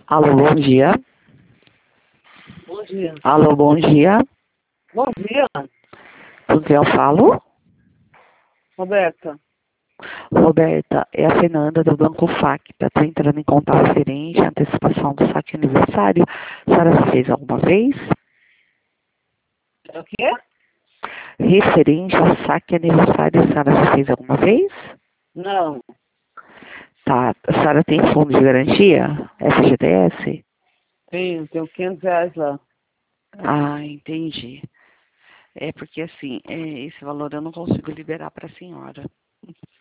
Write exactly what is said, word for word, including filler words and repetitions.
Alô, bom dia. Bom dia. Alô, bom dia. Bom dia, Com quem eu falo? Roberta. Roberta, é a Fernanda do Banco F A C. Está entrando em contato referente à antecipação do saque aniversário. A senhora já fez alguma vez? É o quê? Referente ao saque aniversário, a senhora já fez alguma vez? Não. Tá. A senhora tem fundo de garantia? F G T S? Tenho, tenho quinhentos reais lá. Ah, entendi. É porque assim, é, esse valor eu não consigo liberar para a senhora.